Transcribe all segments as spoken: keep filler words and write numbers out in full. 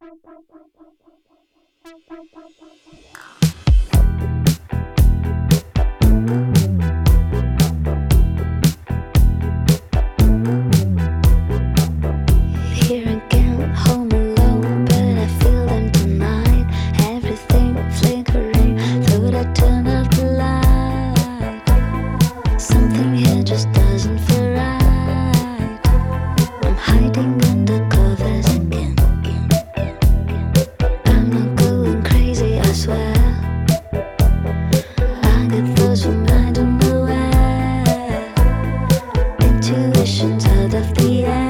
Here again, home alone, but I feel them tonight. Everything flickering through the turn of the light. Something here just doesn't feel right. I'm hiding under covers again. I'm not going crazy, I swear. I get thoughts from I don't know where. Intuitions out of the air.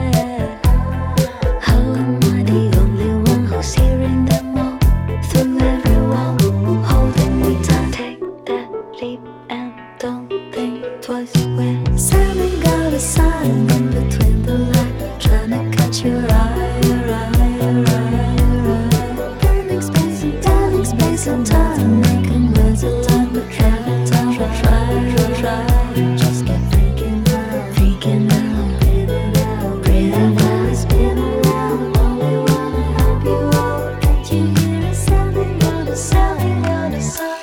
Standing out of sight in between the light, trying to catch your eye, your eye, your eye, your eye. Burning space and time, space and time, making words alive, but try, try, try, try, try. Just keep freaking out, freaking out, breathe it out, breathe it out, spin around. Only wanna help you out. Can't you hear it sounding out of sounding out of sight?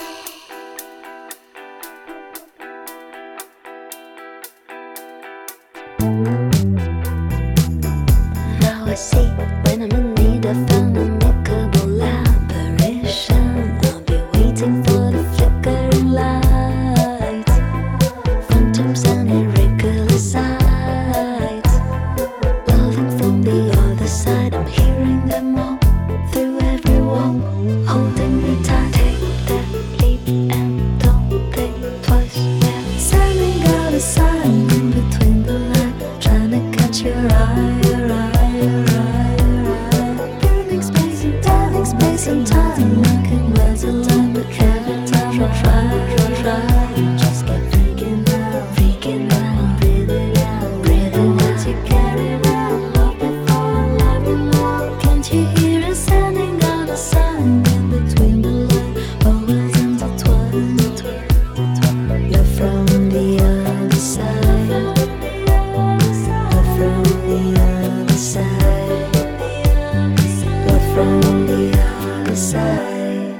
Now I see when I'm in need of an amicable apparition. I'll be waiting for the flickering light. Phantoms and irregular sights, loving from the other side. I'm hearing them all through every wall, holding me tight. Take that leap and don't think twice. We're standing out of sight in between the light, trying to catch your eye, your eye, your eye, your eye. Burning space and time, space and time, making words alive, but try, try, try, try, try. Just keep freaking out, freaking out, breathe it out, breathe it out. You carry around love before I love you more. Can't you hear it standing out of sight in between the light? Always intertwined. You're from the other side. You're from the other side. You're from the other side.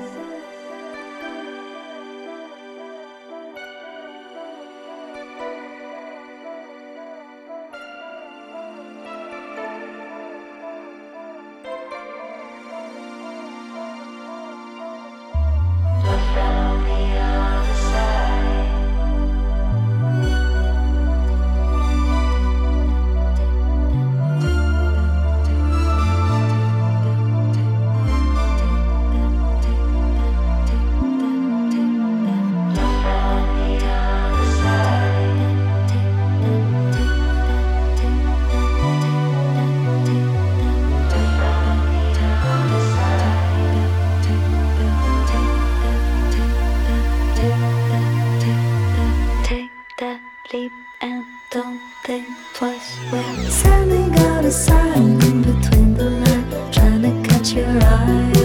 Take that leap and don't think twice. We're standing out of sight in between the light, trying to catch your eye.